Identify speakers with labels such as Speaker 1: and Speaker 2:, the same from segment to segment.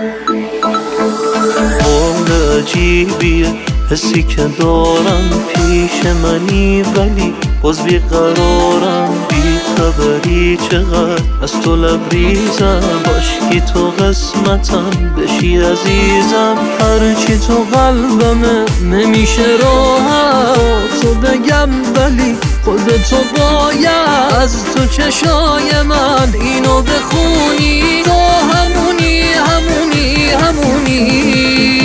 Speaker 1: حال عجیبیه حسی که دارم، پیش منی ولی باز بیقرارم، بی خبری چقدر از تو لبریزم، باشی تو قسمتم بشی عزیزم، هرچی تو قلبمه نمیشه راحت تو بگم، ولی خودتو باید از تو چشای من اینو بخونی، تو همونی همونی همونی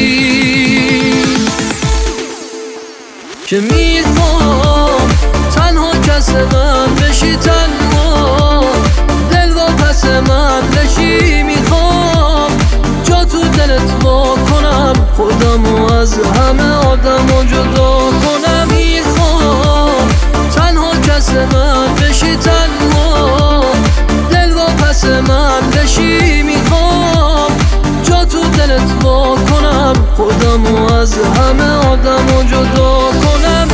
Speaker 1: که میخوام تنها کس من بشی، تنها دل و پس من بشی، میخوام جا تو دلت وا کنم، خودمو از همه آدمو جدا کنم، میخوام تنها کس من بشی، تنها دل و پس من بشی، میخوام جا تو دلت وا کنم، خودمو از همه آدمو جدا کنم.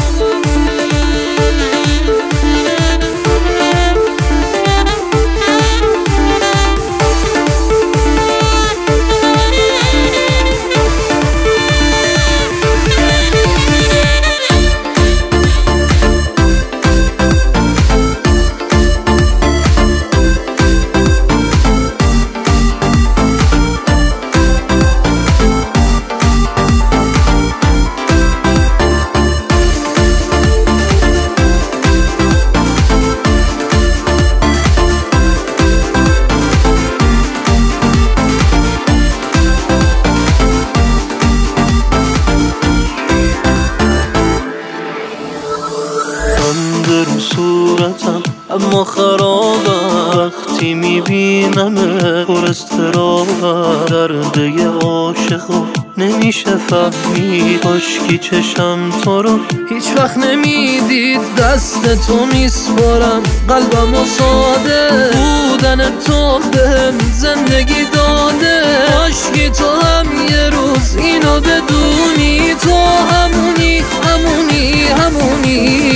Speaker 1: رو صورتم اما خرابم، وقتی میبینمه پر اضطرابم، درد یه عاشقو نمیشه فهمید، کاشکی چشم تو رو هیچ وقت نمیدید، دست تو میسپارم قلبم و ساده، بودن تو بهم زندگی داده، کاشکی تو هم یه روز اینو بدونی، تو همونی همونی همونی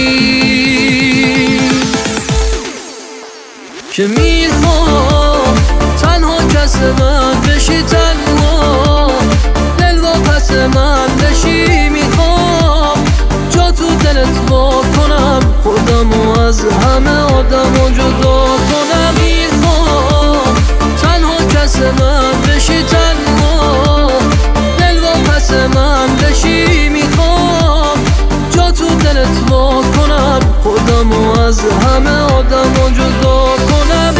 Speaker 1: که میخوام تنها کس من بشی، تنها دل و پس من بشی، میخوام جا تو دلت وا کنم، خودمو از همه آدمو جدا کنم، میخوام تنها کس من بشی، تنها دل و پس من بشی، میخوام جا تو دلت وا کنم، خودمو از همه آدمو جدا کنم.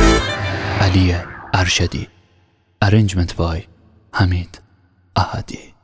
Speaker 2: علی ارشدی. Arrangement by حمید احدی.